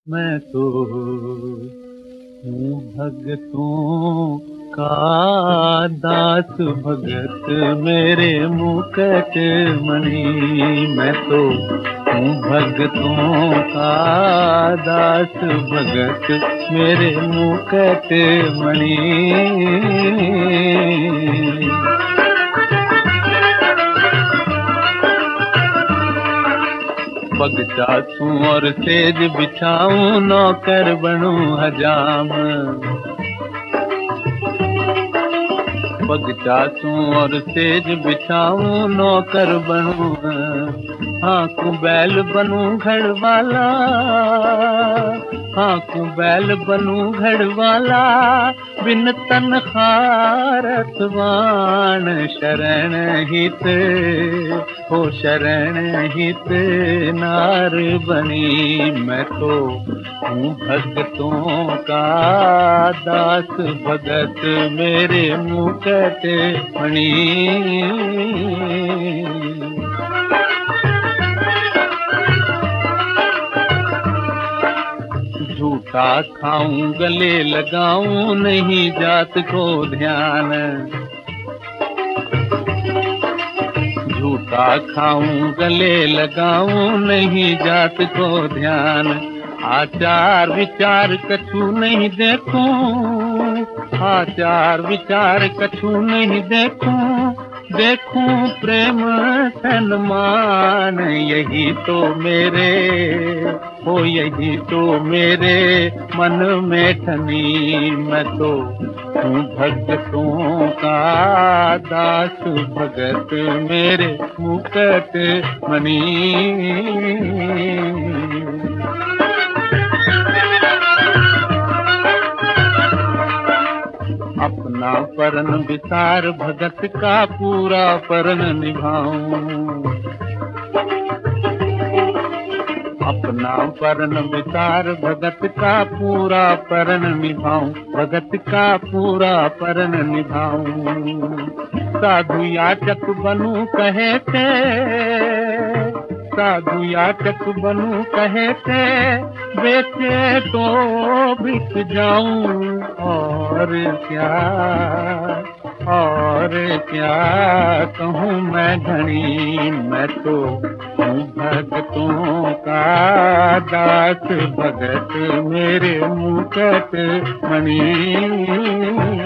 मैं तो हूँ भगतों का दास, भगत मेरे मुकट मणि। मैं तो हूँ भगतों का दास, भगत मेरे मुकट मणि। पग चाचूं और सेज बिछाऊं, नौकर बनूं हजाम। पग चाचूं और सेज बिछाऊं, नौकर बनूं, हाँकूं बैल बनूं घर वाला, हाँकूं बैल बनूं घर वाला, बिन तनख्वाह रतवान। शरण हित हो शरण हित नार बनी। मैं तो हूँ भगतों का दास, भगत मेरे मुकट मणि। झूठा खाऊं गले लगाऊं, नहीं जात को ध्यान। झूठा खाऊं गले लगाऊं, नहीं जात को ध्यान। आचार विचार कछु नहीं देखूं, आचार विचार कछु नहीं देखूं, देखूं प्रेम सन्मान। यही तो मेरे हो यही तो मेरे मन में ठनी। मैं तो हूँ भगतों का दास, भगत मेरे मुकट मणि। अपना परन विचार भगत का पूरा परन निभाऊं। अपना परन विचार भगत का पूरा परन निभाऊं, भगत का पूरा परन निभाऊं। साधु याचक बनूं कहे थे, साधु याचक बनूं कहे थे, बेचे तो बिक जाऊं। और क्या कहूँ मैं धनी। मैं तो हूँ भगतों का दास, भगत मेरे मुकट मणि।